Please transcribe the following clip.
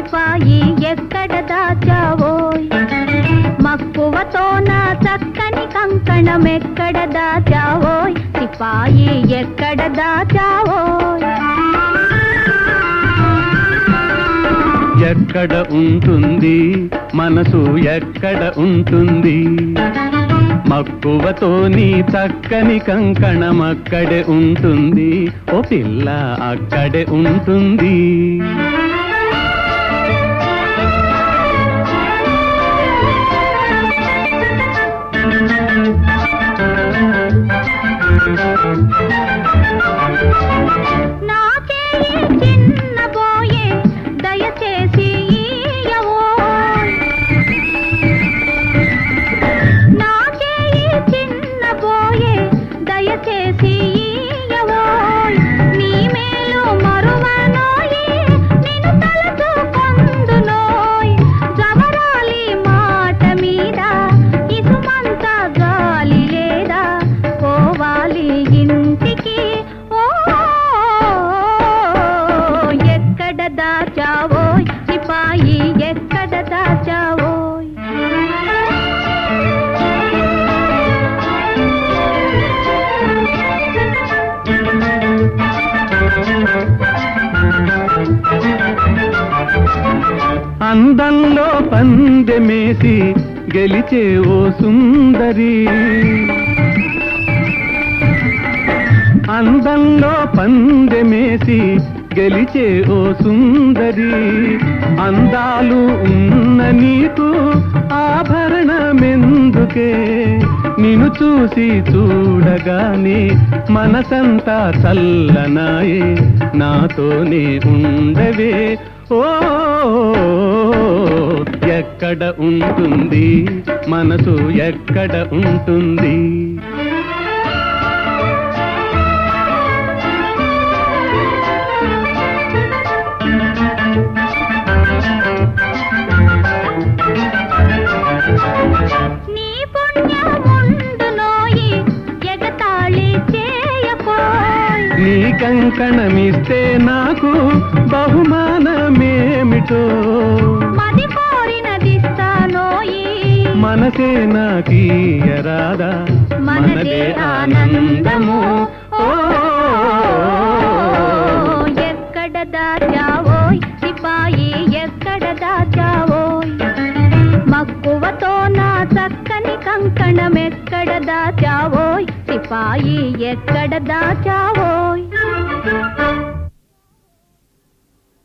సిపాయి ఎక్కడ దాచావోయ్ మక్కువతో నా చక్కని కంకణం ఎక్కడ దాచావోయ్ సిపాయి ఎక్కడ దాచావోయ్ ఎక్కడ ఉంటుంది మనసు ఎక్కడ ఉంటుంది మక్కువతో నీ చక్కని కంకణం అక్కడే ఉంటుంది ఓ పిల్ల అక్కడే ఉంటుంది నాకే చిన్నబోయే దయచేసి ఇయ్యవోయ్ నాకే చిన్నబోయే దయచేసి ఇయ్యవోయ్ నీ మేలు మరువనోయ్ నిన్ను తలచుకొందునోయ్ జవరాలి మాట మీద ఇసుమంత గాలి లేదా పోవాలి ఇంటికి ఓ ఎక్కడ దాచావోయ్ సిపాయి ఎక్కడ దాచావోయ్ అందంలో పందెమేసి గెలిచే ఓ సుందరి అందంలో పందెమేసి గెలిచే ఓ సుందరి అందాలు ఉన్న నీకు ఆభరణమెందుకే నిన్ను చూసి చూడగానే మనసంతా చల్లనాయే నాతోనే ఉండవే ఓ ఎక్కడ ఉంటుంది మనసు ఎక్కడ ఉంటుంది నీ పుణ్యముండునోయి ఎగతాళి చేయకోయ్ నీ కంకణమిస్తే నాకు బహుమానమేమిటో మది కోరినదిస్తానోయి మనసే నాకీయరాదా మనదే ఆనందము ఓ ఎక్కడ దాచావోయ్ సిపాయి ఎక్కడ దాచావోయ్ మక్కువతో నా చక్కని కంకణం ఎక్కడ దాచావోయ్ సిపాయి ఎక్కడ దాచావోయ్